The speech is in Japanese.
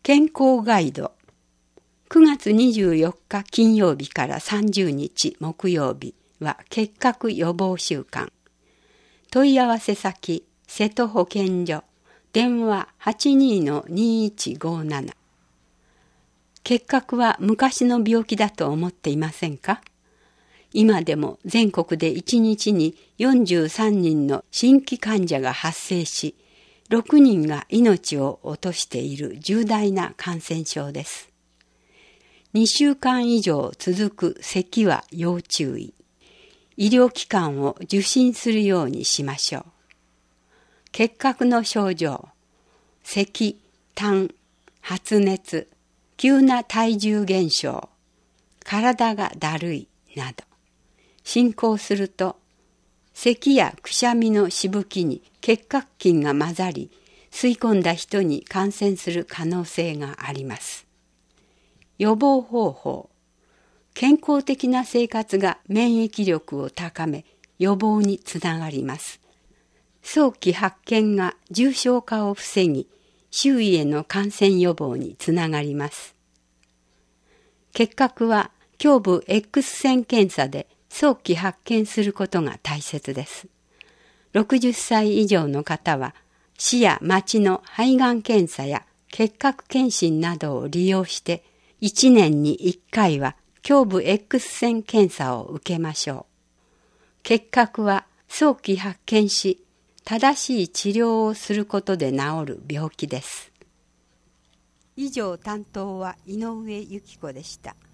健康ガイド。9月24日金曜日から30日木曜日は結核予防週間。問い合わせ先、瀬戸保健所、電話 82-2157。結核は昔の病気だと思っていませんか？今でも全国で1日に43人の新規患者が発生し、6人が命を落としている重大な感染症です。2週間以上続く咳は要注意。医療機関を受診するようにしましょう。結核の症状、咳、痰、発熱、急な体重減少、体がだるいなど。進行すると、咳やくしゃみのしぶきに結核菌が混ざり、吸い込んだ人に感染する可能性があります。予防方法。健康的な生活が免疫力を高め、予防につながります。早期発見が重症化を防ぎ、周囲への感染予防につながります。結核は胸部 X 線検査で早期発見することが大切です。60歳以上の方は、市や町の肺がん検査や結核検診などを利用して、1年に1回は胸部 X 線検査を受けましょう。結核は早期発見し、正しい治療をすることで治る病気です。以上担当は井上由紀子でした。